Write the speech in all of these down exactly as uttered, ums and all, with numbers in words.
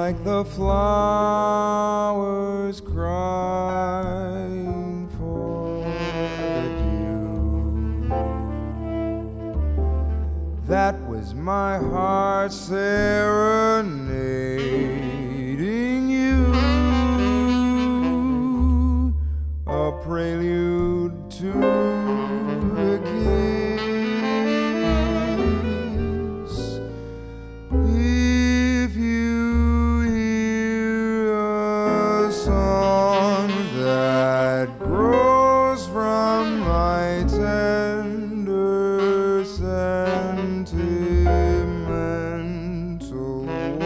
like the flowers crying for the dew. That was my heart serenading you, a prelude to a kiss. If you hear a song that grows from my tender sentimental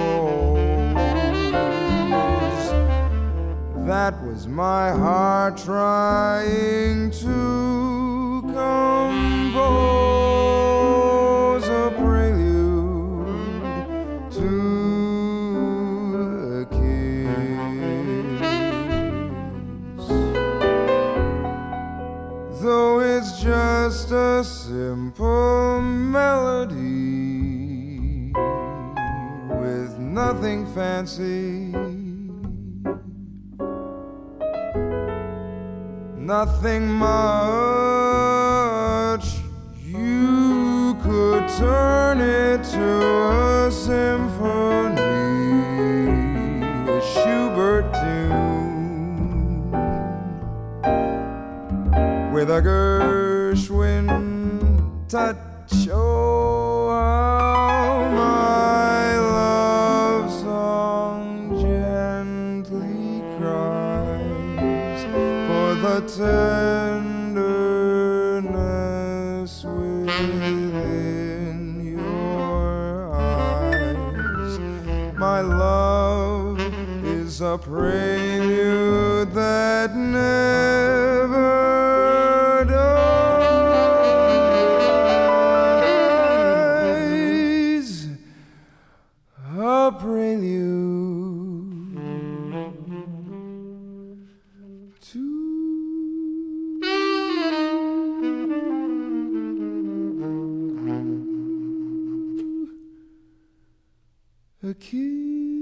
woes, that was my heart trying to compose a prelude to a kiss. Though it's just a simple melody with nothing fancy, nothing much, you could turn it to a symphony, a Schubert tune, with a Gershwin touch. Oh, how my love song gently cries for the tenderness within your eyes. My love is a prelude that never dies, a prelude to a kiss.